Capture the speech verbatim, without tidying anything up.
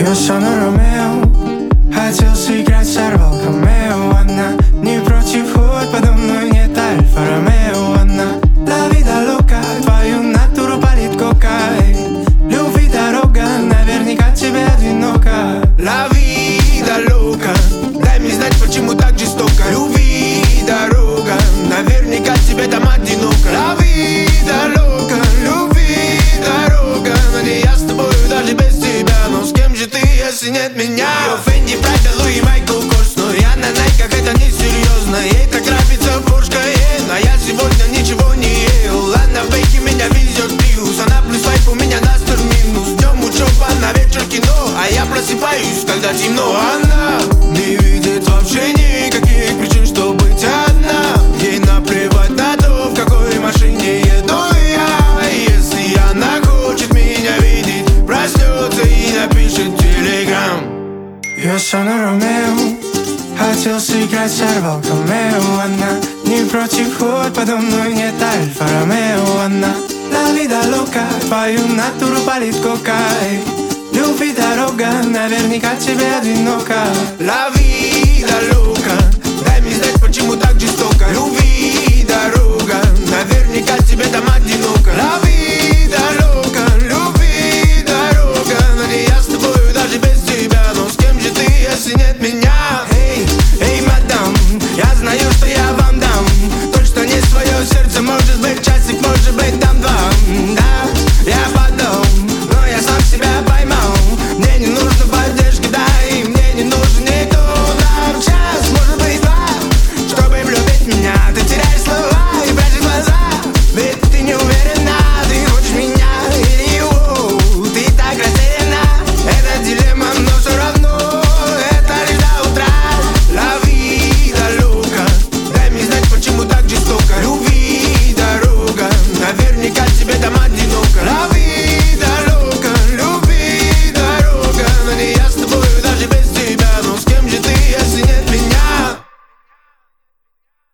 Я сону Ромео, хотел сыграть, сорвал камео. Она не против, хоть подо мной нет Альфа Ромео. Она la vida loca, твою натуру палит кокай. Любви дорога, наверняка тебе одиноко. La vida loca, дай мне знать, почему так жестоко. Любви дорога, наверняка тебе там одиноко. La vida loca, любви дорога, но я с тобою даже без тебя. Но с кем же ты, если нет меня? Ее Фенди, Прада, Луи, Майкл Корс. Но я на найках, это несерьезно. Ей так нравится Порш Кайен, а я сегодня ничего не ел. Она в бейке, меня везет плюс. Она плюс вайп, у меня настер минус. Днем учеба, на вечер кино, а я просыпаюсь, когда темно. Она не видит вообще никаких причин, чтобы быть одна. Ей наплевать на то, в какой машине еду я. Если она хочет меня видеть, проснется и напишет телеграм. Я сону Ромео, хотел сыграть, сорвал камео. Она не против, хоть подо мной нет Альфа Ромео. Она la vida loca, твою натуру палит кокай. Любви дорога, наверняка тебе одиноко. La vida loca, дай мне знать, почему так жестоко. Любви